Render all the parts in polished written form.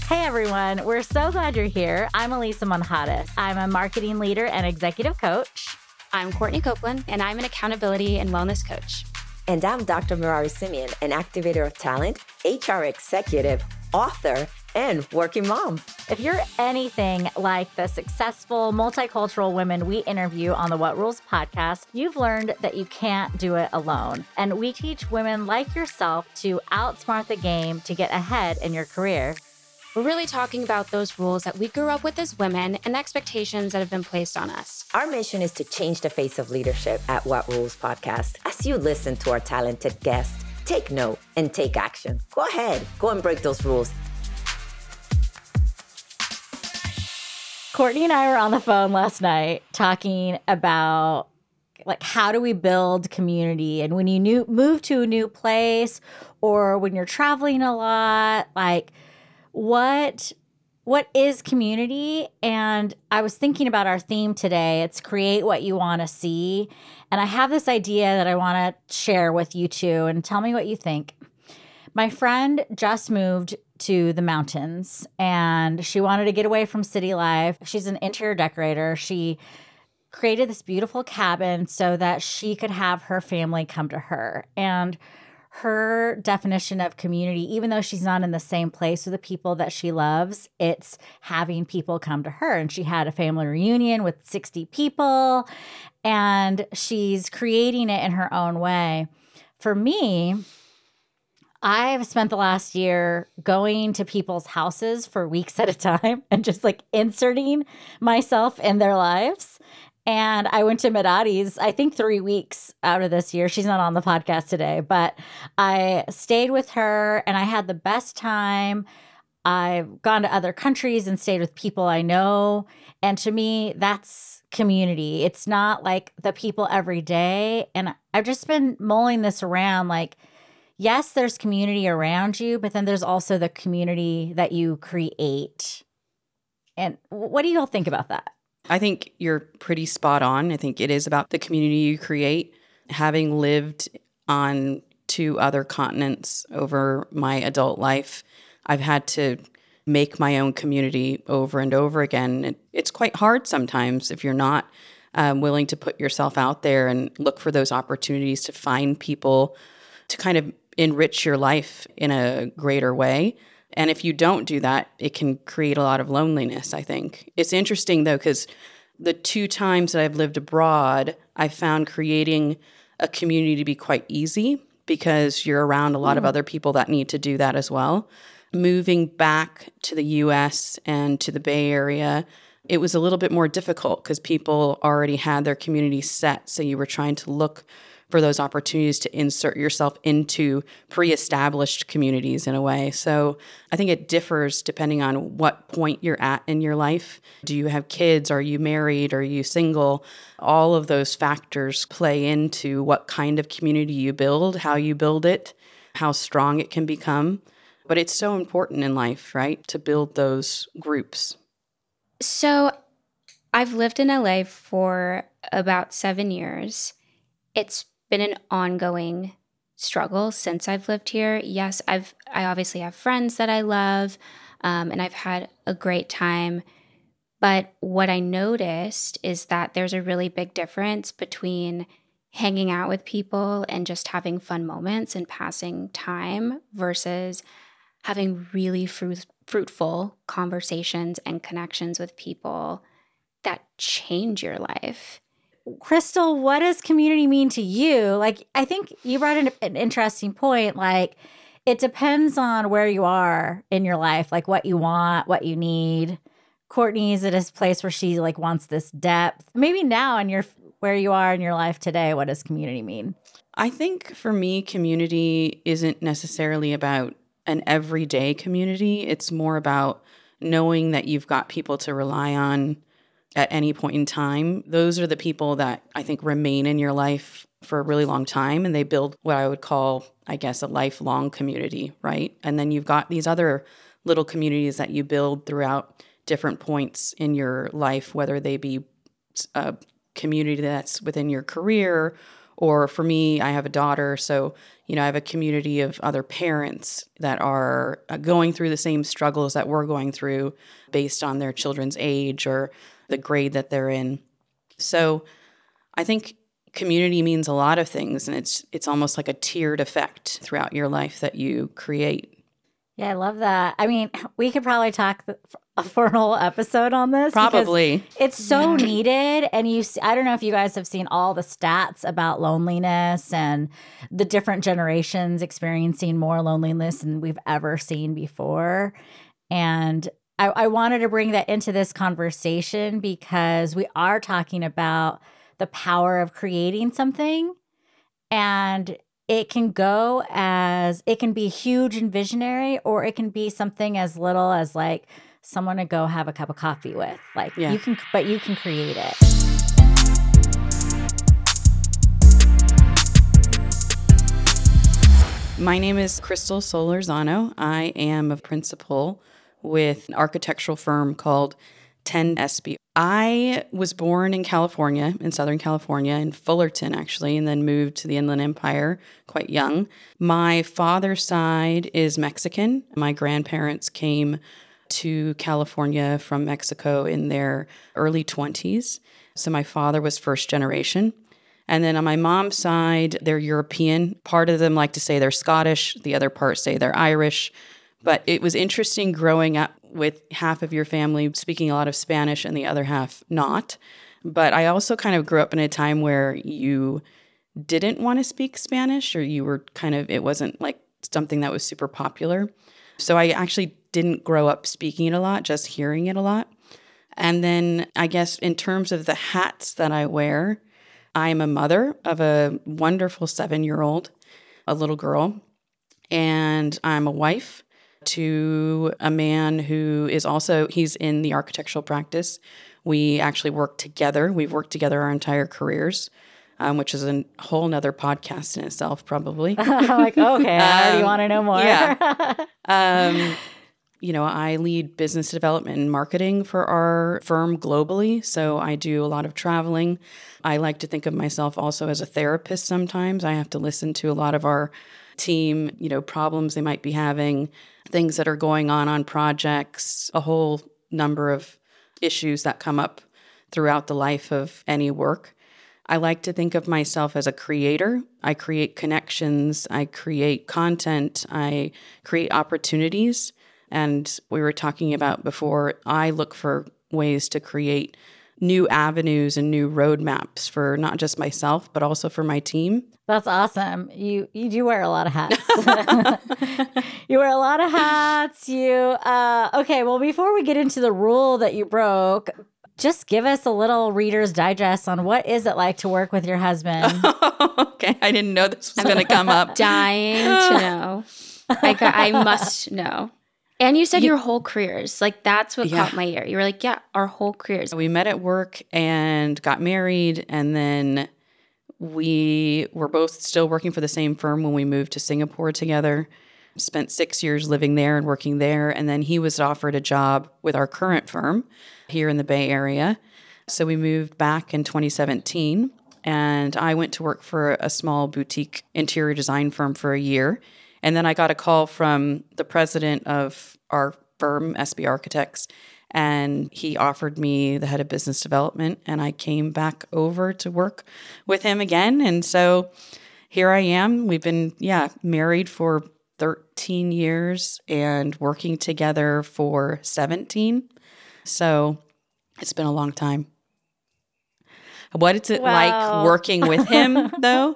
Hey everyone, we're so glad you're here. I'm Elisa Monjadas. I'm a marketing leader and executive coach. I'm Courtney Copeland, and I'm an accountability and wellness coach. And I'm Dr. Mirari Simeon, an activator of talent, HR executive, author, and working mom. If you're anything like the successful multicultural women we interview on the What Rules podcast, you've learned that you can't do it alone. And we teach women like yourself to outsmart the game to get ahead in your career. We're really talking about those rules that we grew up with as women and the expectations that have been placed on us. Our mission is to change the face of leadership at What Rules Podcast. As you listen to our talented guests, take note and take action. Go ahead, go and break those rules. Courtney and I were on the phone last night talking about how do we build community? And when you move to a new place or when you're traveling a lot, what is community? And I was thinking about our theme today. It's create what you want to see. And I have this idea that I want to share with you too, and tell me what you think. My friend just moved to the mountains and she wanted to get away from city life. She's an interior decorator. She created this beautiful cabin so that she could have her family come to her. And her definition of community, even though she's not in the same place with the people that she loves, it's having people come to her. And she had a family reunion with 60 people, and she's creating it in her own way. For me, I've spent the last year going to people's houses for weeks at a time and just inserting myself in their lives. And I went to Mirari's, I think 3 weeks out of this year. She's not on the podcast today, but I stayed with her and I had the best time. I've gone to other countries and stayed with people I know. And to me, that's community. It's not like the people every day. And I've just been mulling this around yes, there's community around you, but then there's also the community that you create. And what do you all think about that? I think you're pretty spot on. I think it is about the community you create. Having lived on 2 other continents over my adult life, I've had to make my own community over and over again. It's quite hard sometimes if you're not willing to put yourself out there and look for those opportunities to find people to kind of enrich your life in a greater way. And if you don't do that, it can create a lot of loneliness, I think. It's interesting, though, because the 2 times that I've lived abroad, I found creating a community to be quite easy because you're around a lot of other people that need to do that as well. Moving back to the U.S. and to the Bay Area, it was a little bit more difficult because people already had their community set. So you were trying to look for those opportunities to insert yourself into pre-established communities in a way. So I think it differs depending on what point you're at in your life. Do you have kids? Are you married? Are you single? All of those factors play into what kind of community you build, how you build it, how strong it can become. But it's so important in life, right, to build those groups. So I've lived in LA for about 7 years. It's been an ongoing struggle since I've lived here. Yes, I obviously have friends that I love, and I've had a great time. But what I noticed is that there's a really big difference between hanging out with people and just having fun moments and passing time versus having really fruitful conversations and connections with people that change your life. Crystal, what does community mean to you? I think you brought in an interesting point. It depends on where you are in your life, what you want, what you need. Courtney's at a place where she wants this depth. Maybe now where you are in your life today, what does community mean? I think for me, community isn't necessarily about an everyday community. It's more about knowing that you've got people to rely on at any point in time. Those are the people that I think remain in your life for a really long time, and they build what I would call, I guess, a lifelong community, right? And then you've got these other little communities that you build throughout different points in your life, whether they be a community that's within your career Or for me, I have a daughter, so I have a community of other parents that are going through the same struggles that we're going through based on their children's age or the grade that they're in. So I think community means a lot of things, and it's almost like a tiered effect throughout your life that you create. Yeah, I love that. I mean, we could probably talk for a whole episode on this. Probably. It's so needed. And I don't know if you guys have seen all the stats about loneliness and the different generations experiencing more loneliness than we've ever seen before. And I wanted to bring that into this conversation because we are talking about the power of creating something, and it can be huge and visionary, or it can be something as little as like someone to go have a cup of coffee with. Like you can create it. My name is Crystal Solorzano. I am a principal with an architectural firm called 10SB. I was born in California, in Southern California, in Fullerton, actually, and then moved to the Inland Empire quite young. My father's side is Mexican. My grandparents came to California from Mexico in their early 20s. So my father was first generation. And then on my mom's side, they're European. Part of them like to say they're Scottish. The other part say they're Irish. But it was interesting growing up with half of your family speaking a lot of Spanish and the other half not. But I also kind of grew up in a time where you didn't want to speak Spanish, or you were it wasn't like something that was super popular. So I actually didn't grow up speaking it a lot, just hearing it a lot. And then I guess in terms of the hats that I wear, I'm a mother of a wonderful 7-year-old, a little girl, and I'm a wife to a man who is he's in the architectural practice. We actually work together. We've worked together our entire careers, which is a whole nother podcast in itself, probably. I'm like, okay, I already want to know more. Yeah. I lead business development and marketing for our firm globally. So I do a lot of traveling. I like to think of myself also as a therapist sometimes. I have to listen to a lot of our team, problems they might be having, things that are going on projects, a whole number of issues that come up throughout the life of any work. I like to think of myself as a creator. I create connections, I create content, I create opportunities. And we were talking about before, I look for ways to create new avenues and new roadmaps for not just myself, but also for my team. That's awesome. You do wear a lot of hats. You wear a lot of hats. Okay, well, before we get into the rule that you broke, just give us a little Reader's Digest on what is it like to work with your husband. Okay, I didn't know this was going to come up. Dying to know. I must know. And you said your whole careers. Like, that's what caught my ear. You were like, yeah, our whole careers. We met at work and got married, and then we were both still working for the same firm when we moved to Singapore together. Spent 6 years living there and working there, and then he was offered a job with our current firm here in the Bay Area. So we moved back in 2017, and I went to work for a small boutique interior design firm for a year. And then I got a call from the president of our firm, SB Architects, and he offered me the head of business development, and I came back over to work with him again. And so here I am. We've been, married for 13 years and working together for 17. So it's been a long time. What is it like working with him, though?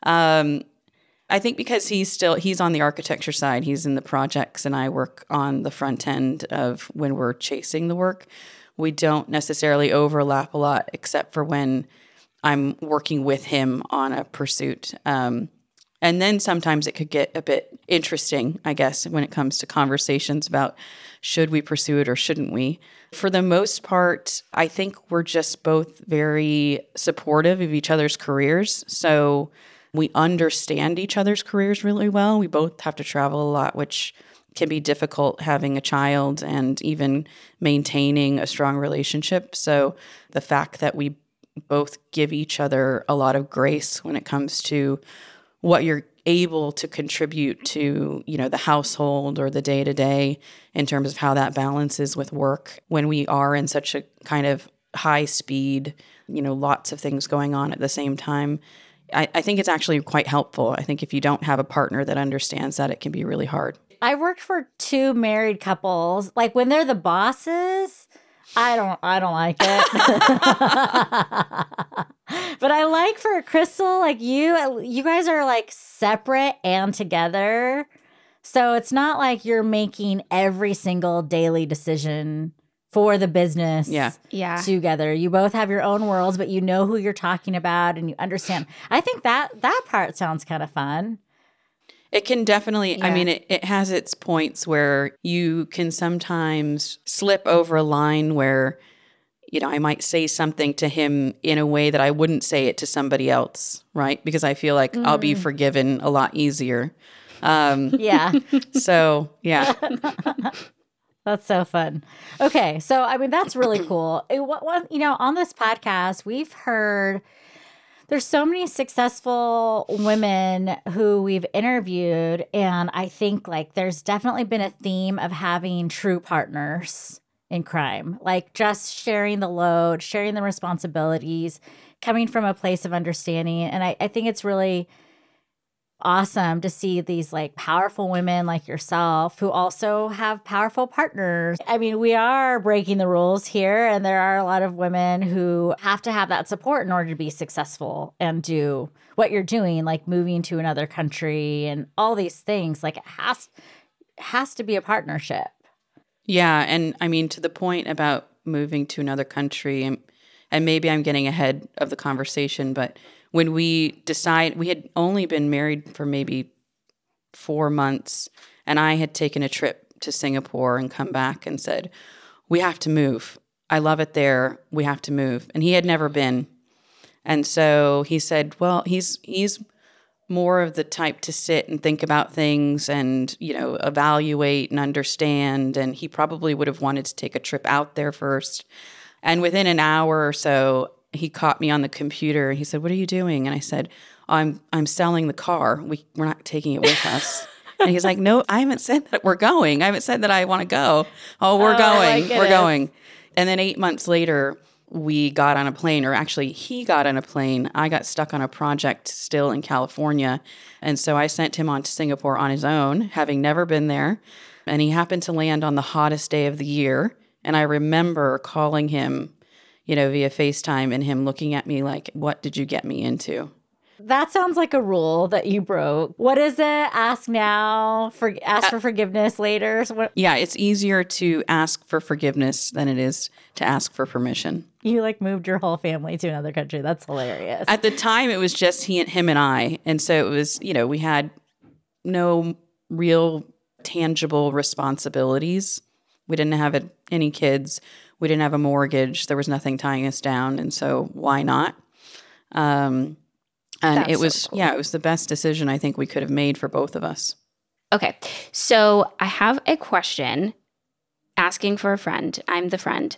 I think because he's on the architecture side, he's in the projects, and I work on the front end of when we're chasing the work. We don't necessarily overlap a lot, except for when I'm working with him on a pursuit. And then sometimes it could get a bit interesting, I guess, when it comes to conversations about should we pursue it or shouldn't we. For the most part, I think we're just both very supportive of each other's careers. So we understand each other's careers really well. We both have to travel a lot, which can be difficult having a child and even maintaining a strong relationship. So the fact that we both give each other a lot of grace when it comes to what you're able to contribute to, the household or the day-to-day in terms of how that balances with work when we are in such a kind of high speed, lots of things going on at the same time. I think it's actually quite helpful. I think if you don't have a partner that understands that, it can be really hard. I worked for 2 married couples. Like when they're the bosses, I don't like it. But I like for Crystal, like you guys are like separate and together. So it's not like you're making every single daily decision for the business Yeah. together. You both have your own worlds, but you know who you're talking about and you understand. I think that part sounds kind of fun. It can definitely, Yeah. I mean, it has its points where you can sometimes slip over a line where, I might say something to him in a way that I wouldn't say it to somebody else, right? Because I feel like I'll be forgiven a lot easier. Yeah. So, yeah. That's so fun. Okay, so I mean that's really cool. On this podcast, we've heard there's so many successful women who we've interviewed, and I think like there's definitely been a theme of having true partners in crime, like just sharing the load, sharing the responsibilities, coming from a place of understanding. And I think it's really awesome to see these like powerful women like yourself who also have powerful partners. I mean, we are breaking the rules here, and there are a lot of women who have to have that support in order to be successful and do what you're doing, like moving to another country and all these things. Like it has to be a partnership. Yeah. And I mean, to the point about moving to another country, and maybe I'm getting ahead of the conversation, but when we had only been married for maybe 4 months, and I had taken a trip to Singapore and come back and said, we have to move. I love it there. We have to move. And he had never been. And so he said, well, he's more of the type to sit and think about things and, evaluate and understand. And he probably would have wanted to take a trip out there first. And within an hour or so, he caught me on the computer. He said, what are you doing? And I said, I'm selling the car. We're not taking it with us. And he's like, no, I haven't said that we're going. I haven't said that I want to go. Oh, we're going. We're going. And then 8 months later, we got on a plane, or actually he got on a plane. I got stuck on a project still in California. And so I sent him on to Singapore on his own, having never been there. And he happened to land on the hottest day of the year. And I remember calling him, via FaceTime, and him looking at me like, what did you get me into? That sounds like a rule that you broke. What is it? Ask now, ask for forgiveness later. Yeah, it's easier to ask for forgiveness than it is to ask for permission. You like moved your whole family to another country. That's hilarious. At the time, it was just him and I. And so it was, we had no real tangible responsibilities. We didn't have any kids. We didn't have a mortgage. There was nothing tying us down. And so why not? And That's it was, so cool. it was the best decision I think we could have made for both of us. Okay. So I have a question asking for a friend. I'm the friend.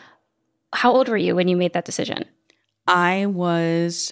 How old were you when you made that decision? I was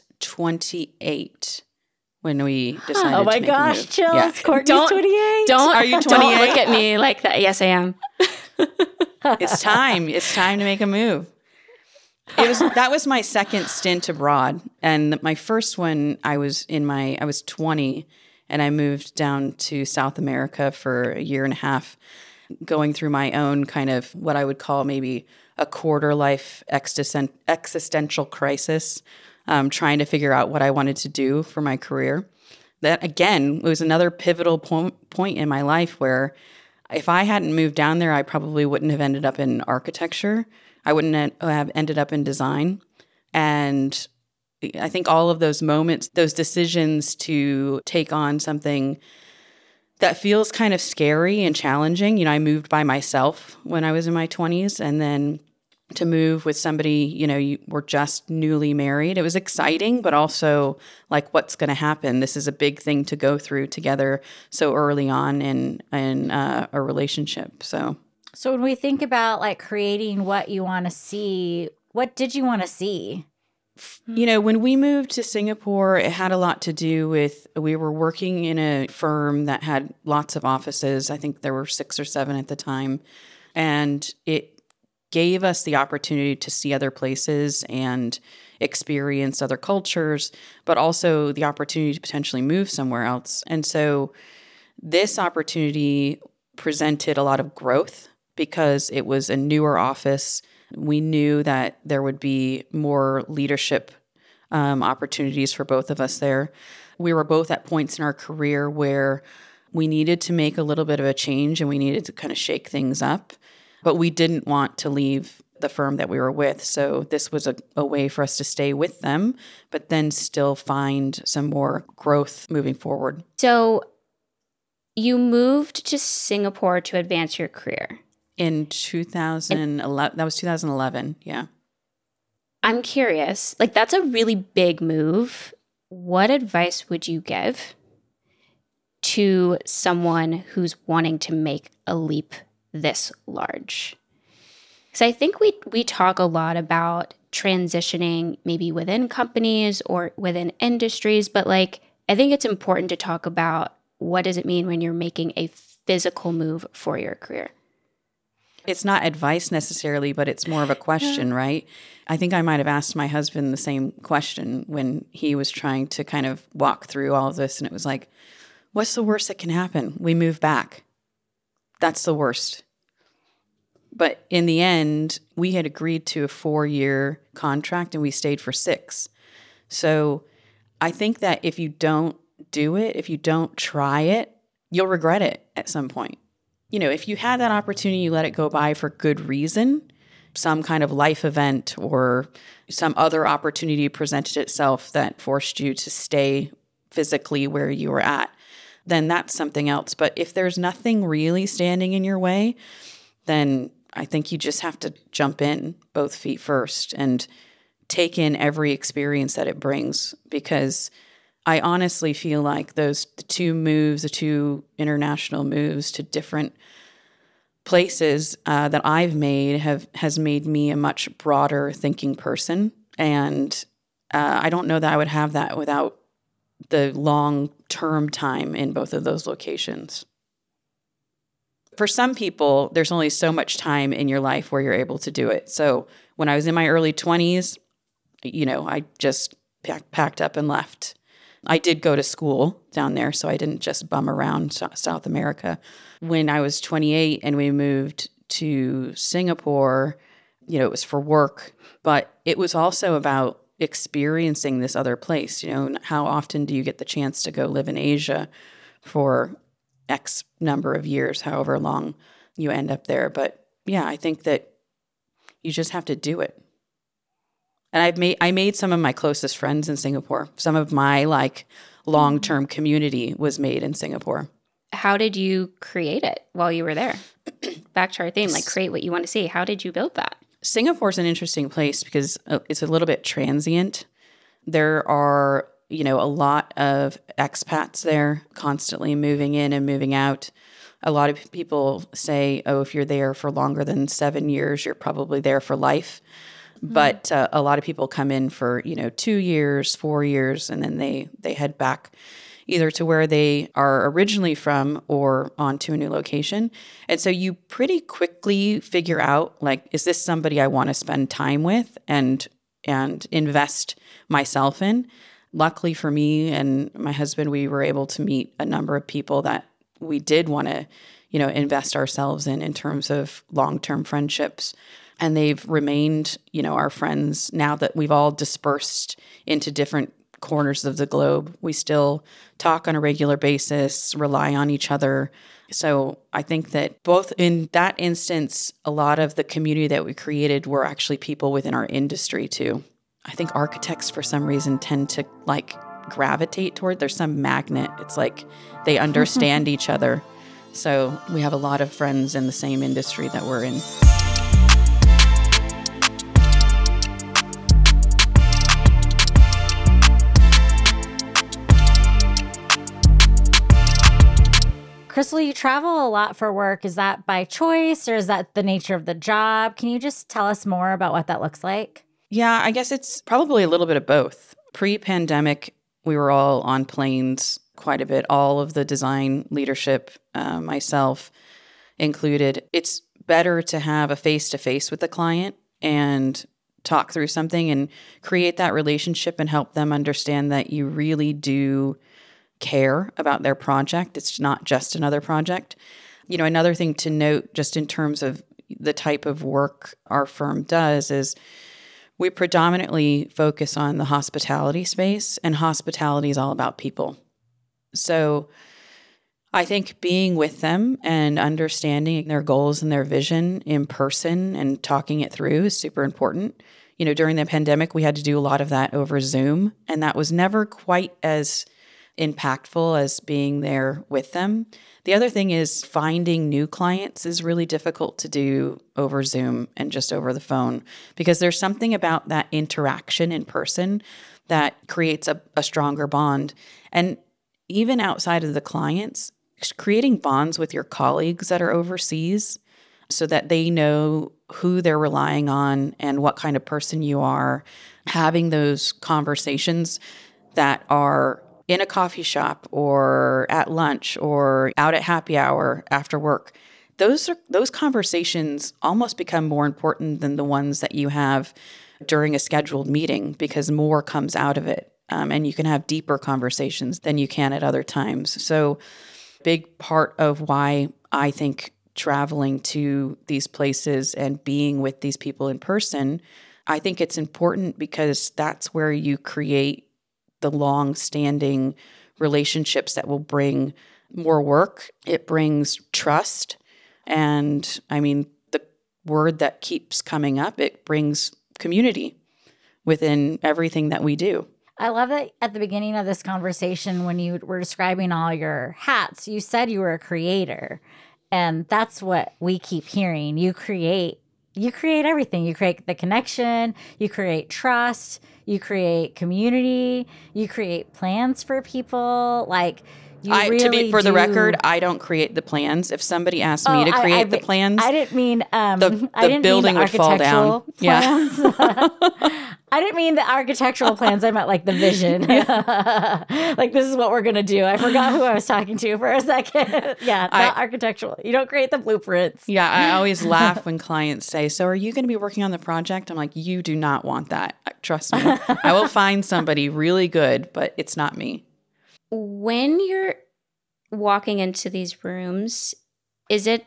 28 when we decided oh my to make gosh, a move. chills. Yeah. Courtney's 28. Are you 28? Don't look at me like that. Yes, I am. It's time. It's time to make a move. That was my second stint abroad. And my first one, I was 20, and I moved down to South America for a year and a half, going through my own kind of what I would call maybe a quarter life existential crisis, trying to figure out what I wanted to do for my career. That, again, was another pivotal point in my life where if I hadn't moved down there, I probably wouldn't have ended up in architecture. I wouldn't have ended up in design. And I think all of those moments, those decisions to take on something that feels kind of scary and challenging. I moved by myself when I was in my 20s, and then to move with somebody, you were just newly married. It was exciting, but also like, what's going to happen? This is a big thing to go through together so early on in a relationship. So when we think about like creating what you want to see, what did you want to see? You know, when we moved to Singapore, it had a lot to do with we were working in a firm that had lots of offices. I think there were 6 or 7 at the time. And it gave us the opportunity to see other places and experience other cultures, but also the opportunity to potentially move somewhere else. And so this opportunity presented a lot of growth because it was a newer office. We knew that there would be more leadership opportunities for both of us there. We were both at points in our career where we needed to make a little bit of a change and we needed to kind of shake things up, but we didn't want to leave the firm that we were with. So this was a way for us to stay with them, but then still find some more growth moving forward. So you moved to Singapore to advance your career. In 2011, that was 2011, yeah. I'm curious, like that's a really big move. What advice would you give to someone who's wanting to make a leap this large? Because I think we talk a lot about transitioning maybe within companies or within industries, but like I think it's important to talk about what does it mean when you're making a physical move for your career. It's not advice necessarily, but it's more of a question, right? I think I might have asked my husband the same question when he was trying to kind of walk through all of this. And it was like, what's the worst that can happen? We move back. That's the worst. But in the end, we had agreed to a 4-year contract and we stayed for 6. So I think that if you don't do it, if you don't try it, you'll regret it at some point. You know, if you had that opportunity, you let it go by for good reason, some kind of life event or some other opportunity presented itself that forced you to stay physically where you were at, then that's something else. But if there's nothing really standing in your way, then I think you just have to jump in both feet first and take in every experience that it brings, because I honestly feel like the 2 international moves to different places that I've made has made me a much broader thinking person. And I don't know that I would have that without the long-term time in both of those locations. For some people, there's only so much time in your life where you're able to do it. So when I was in my early 20s, you know, I just packed up and left. I did go to school down there, so I didn't just bum around South America. When I was 28 and we moved to Singapore, you know, it was for work, but it was also about experiencing this other place. You know, how often do you get the chance to go live in Asia for X number of years, however long you end up there? But yeah, I think that you just have to do it. And I made some of my closest friends in Singapore. Some of my like long-term community was made in Singapore. How did you create it while you were there? Back to our theme, like create what you want to see. How did you build that? Singapore's an interesting place because it's a little bit transient. There are, you know, a lot of expats there constantly moving in and moving out. A lot of people say, oh, if you're there for longer than 7 years, you're probably there for life. But a lot of people come in for, you know, 2 years, 4 years, and then they head back either to where they are originally from or onto a new location. And so you pretty quickly figure out, like, is this somebody I want to spend time with and invest myself in? Luckily for me and my husband, we were able to meet a number of people that we did want to, you know, invest ourselves in terms of long-term friendships. And they've remained, you know, our friends now that we've all dispersed into different corners of the globe. We still talk on a regular basis, rely on each other. So I think that both in that instance, a lot of the community that we created were actually people within our industry too. I think architects for some reason tend to like gravitate toward, there's some magnet. It's like they understand each other. So we have a lot of friends in the same industry that we're in. Crystal, you travel a lot for work. Is that by choice or is that the nature of the job? Can you just tell us more about what that looks like? Yeah, I guess it's probably a little bit of both. Pre-pandemic, we were all on planes quite a bit. All of the design leadership, myself included. It's better to have a face-to-face with the client and talk through something and create that relationship and help them understand that you really do care about their project. It's not just another project. You know, another thing to note just in terms of the type of work our firm does is we predominantly focus on the hospitality space, and hospitality is all about people. So I think being with them and understanding their goals and their vision in person and talking it through is super important. You know, during the pandemic, we had to do a lot of that over Zoom, and that was never quite as impactful as being there with them. The other thing is finding new clients is really difficult to do over Zoom and just over the phone because there's something about that interaction in person that creates a stronger bond. And even outside of the clients, creating bonds with your colleagues that are overseas so that they know who they're relying on and what kind of person you are, having those conversations that are in a coffee shop or at lunch or out at happy hour after work, those conversations almost become more important than the ones that you have during a scheduled meeting because more comes out of it. And you can have deeper conversations than you can at other times. So big part of why I think traveling to these places and being with these people in person, I think it's important because that's where you create the long-standing relationships that will bring more work. It brings trust. And I mean, the word that keeps coming up, it brings community within everything that we do. I love that at the beginning of this conversation, when you were describing all your hats, you said you were a creator. And that's what we keep hearing. You create everything. You create the connection, you create trust, you create community, you create plans for people. Like you really for the record, I don't create the plans. If somebody asked me to create the plans, I didn't mean the building would fall down. Plans. Yeah. I didn't mean the architectural plans. I meant like the vision. Like this is what we're gonna do. I forgot who I was talking to for a second. Yeah, not architectural. You don't create the blueprints. Yeah, I always laugh when clients say, "So are you going to be working on the project?" I'm like, "You do not want that. Trust me. I will find somebody really good, but it's not me." When you're walking into these rooms, is it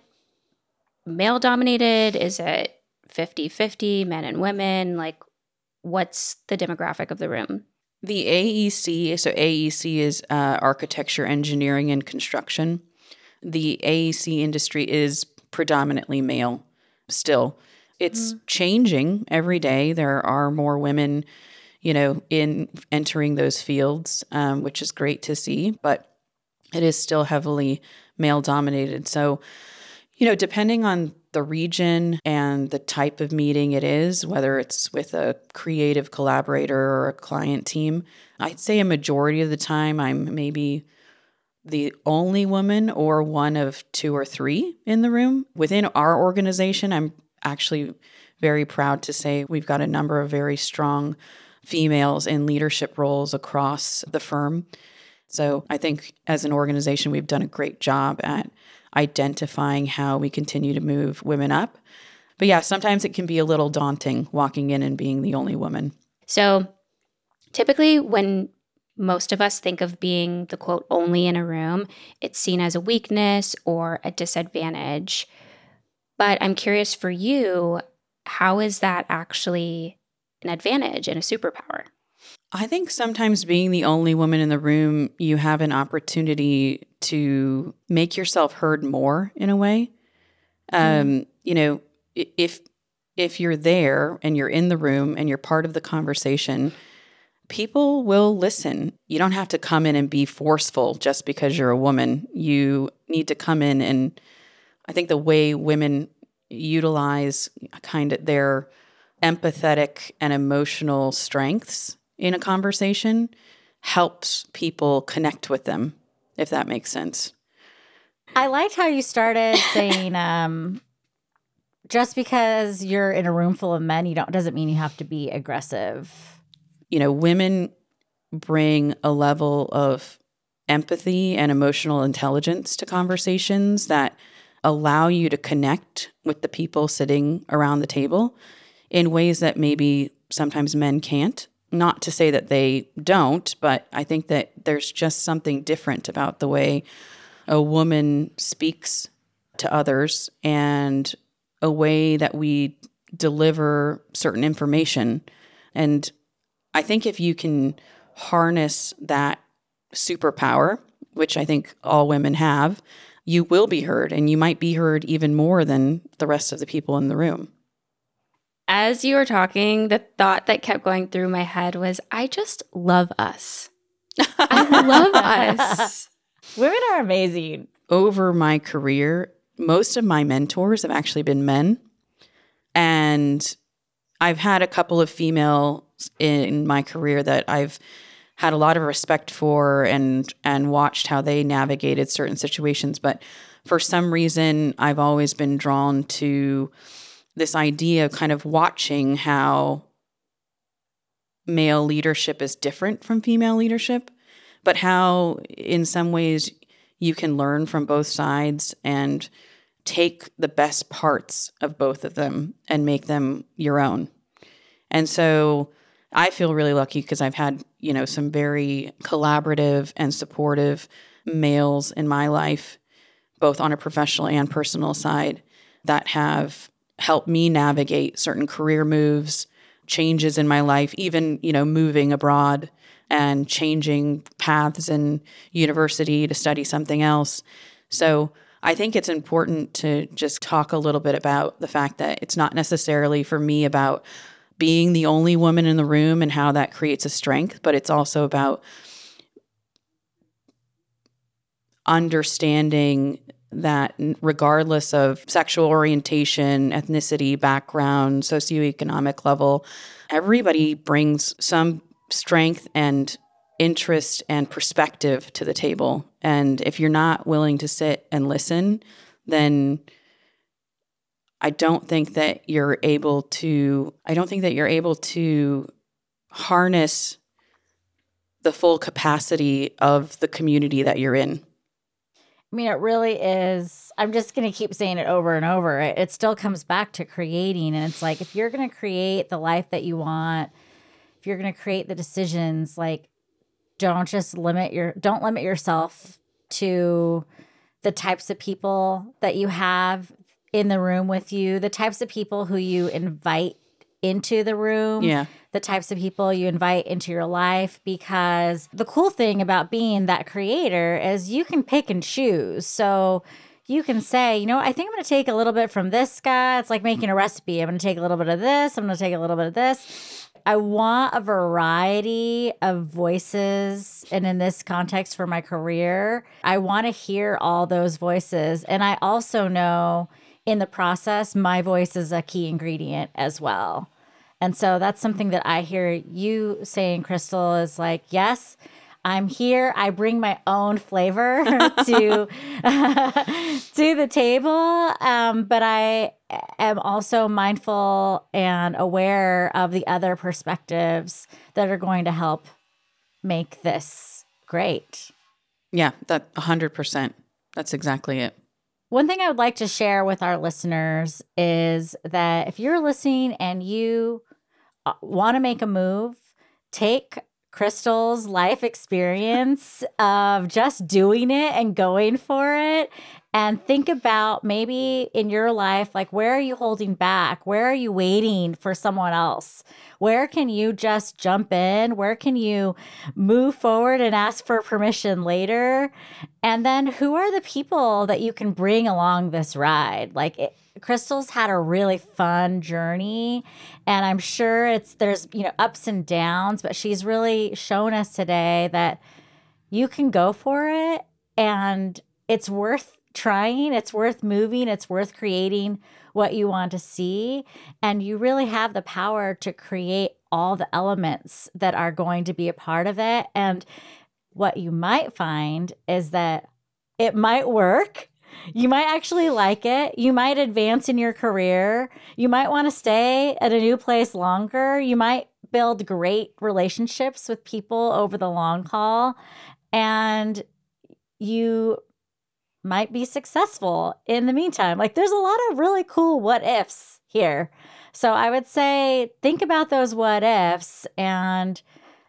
male dominated? Is it 50-50, men and women? Like, what's the demographic of the room? The AEC, so AEC is architecture, engineering, and construction. The AEC industry is predominantly male still. It's changing every day. There are more women, you know, in entering those fields, which is great to see, but it is still heavily male dominated. So, you know, depending on the region and the type of meeting it is, whether it's with a creative collaborator or a client team, I'd say a majority of the time I'm maybe the only woman or one of two or three in the room. Within our organization, I'm actually very proud to say we've got a number of very strong females in leadership roles across the firm. So I think as an organization, we've done a great job at identifying how we continue to move women up. But yeah, sometimes it can be a little daunting walking in and being the only woman. So typically when most of us think of being the quote only in a room, it's seen as a weakness or a disadvantage. But I'm curious for you, how is that actually an advantage and a superpower? I think sometimes being the only woman in the room, you have an opportunity to make yourself heard more in a way. You know, if you're there and you're in the room and you're part of the conversation, people will listen. You don't have to come in and be forceful just because you're a woman. You need to come in, and I think the way women utilize kind of their empathetic and emotional strengths in a conversation helps people connect with them, if that makes sense. I liked how you started saying just because you're in a room full of men, doesn't mean you have to be aggressive. Women bring a level of empathy and emotional intelligence to conversations that allow you to connect with the people sitting around the table in ways that maybe sometimes men can't. Not to say that they don't, but I think that there's just something different about the way a woman speaks to others and a way that we deliver certain information. And I think if you can harness that superpower, which I think all women have, you will be heard, and you might be heard even more than the rest of the people in the room. As you were talking, the thought that kept going through my head was, I just love us. I love us. Women are amazing. Over my career, most of my mentors have actually been men. And I've had a couple of females in my career that I've had a lot of respect for and watched how they navigated certain situations. But for some reason, I've always been drawn to this idea of kind of watching how male leadership is different from female leadership, but how in some ways you can learn from both sides and take the best parts of both of them and make them your own. And so I feel really lucky because I've had, some very collaborative and supportive males in my life, both on a professional and personal side, that have helped me navigate certain career moves, changes in my life, even, moving abroad and changing paths in university to study something else. So I think it's important to just talk a little bit about the fact that it's not necessarily for me about being the only woman in the room and how that creates a strength, but it's also about understanding that regardless of sexual orientation, ethnicity, background, socioeconomic level, everybody brings some strength and interest and perspective to the table. And if you're not willing to sit and listen, then I don't think that you're able to harness the full capacity of the community that you're in. I mean, it really is. I'm just going to keep saying it over and over. It still comes back to creating. And it's like, if you're going to create the life that you want, if you're going to create the decisions, like, don't limit yourself to the types of people that you have in the room with you, the types of people who you invite into the room, the types of people you invite into your life, because the cool thing about being that creator is you can pick and choose. So you can say, I think I'm going to take a little bit from this guy. It's like making a recipe. I'm going to take a little bit of this. I'm going to take a little bit of this. I want a variety of voices. And in this context for my career, I want to hear all those voices. And I also know in the process, my voice is a key ingredient as well. And so that's something that I hear you saying, Crystal, is like, yes, I'm here. I bring my own flavor to the table. But I am also mindful and aware of the other perspectives that are going to help make this great. Yeah, that 100%. That's exactly it. One thing I would like to share with our listeners is that if you're listening and you want to make a move, take Crystal's life experience of just doing it and going for it, and think about maybe in your life, like, where are you holding back? Where are you waiting for someone else? Where can you just jump in? Where can you move forward and ask for permission later? And then who are the people that you can bring along this ride? Crystal's had a really fun journey, and I'm sure there's ups and downs, but she's really shown us today that you can go for it, and it's worth trying, it's worth moving, it's worth creating what you want to see, and you really have the power to create all the elements that are going to be a part of it. And what you might find is that it might work. You might actually like it. You might advance in your career. You might want to stay at a new place longer. You might build great relationships with people over the long haul. And you might be successful in the meantime. Like, there's a lot of really cool what ifs here. So I would say think about those what ifs, and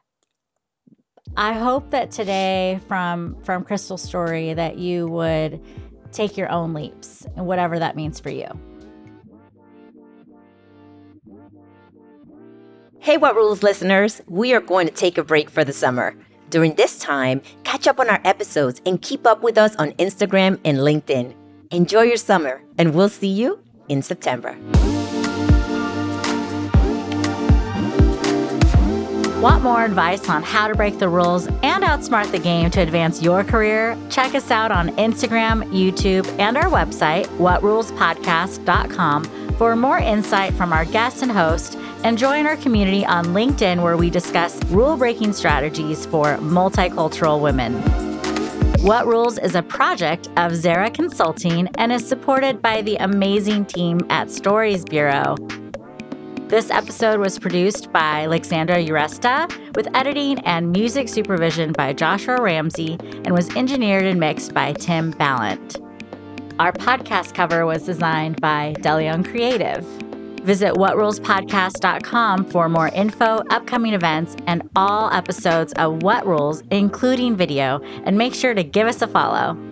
I hope that today from Crystal's story that you would take your own leaps and whatever that means for you. Hey, What Rules listeners, we are going to take a break for the summer. During this time, catch up on our episodes and keep up with us on Instagram and LinkedIn. Enjoy your summer, and we'll see you in September. Want more advice on how to break the rules and outsmart the game to advance your career? Check us out on Instagram, YouTube, and our website, whatrulespodcast.com, for more insight from our guests and host, and join our community on LinkedIn, where we discuss rule-breaking strategies for multicultural women. What Rules is a project of Zara Consulting and is supported by the amazing team at Stories Bureau. This episode was produced by Alexandra Uresta, with editing and music supervision by Joshua Ramsey, and was engineered and mixed by Tim Ballant. Our podcast cover was designed by DeLeon Creative. Visit whatrulespodcast.com for more info, upcoming events, and all episodes of What Rules, including video, and make sure to give us a follow.